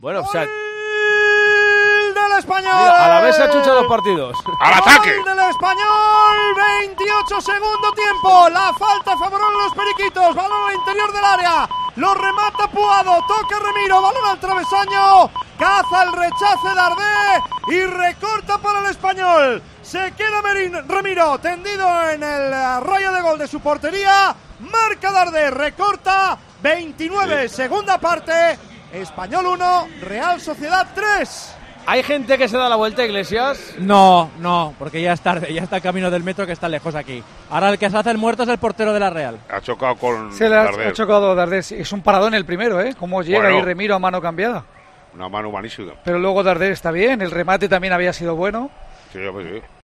Bueno, o sea, del Español. Mira, a la vez se ha chuchado los partidos. ¡Al ataque! Gol del Español, 28 segundo tiempo. La falta favorable a los periquitos. Balón al interior del área. Lo remata Puado. Toca Remiro. Balón al travesaño. Caza el rechace Dardé y recorta para el Español. Se queda Remiro tendido en el rayo de gol de su portería. Marca Dardé. Recorta. 29, segunda parte. Español 1, Real Sociedad 3. ¿Hay gente que se da la vuelta, Iglesias? No, porque ya es tarde, ya está el camino del metro que está lejos aquí. Ahora el que se hace el muerto es el portero de la Real. Ha chocado con Se le Darder. ha chocado Dardé. Es un paradón el primero, ¿eh? Cómo llega Bueno. ahí Remiro a mano cambiada. Una mano humanísima. Pero luego Dardé está bien, el remate también había sido bueno. Sí, pues sí.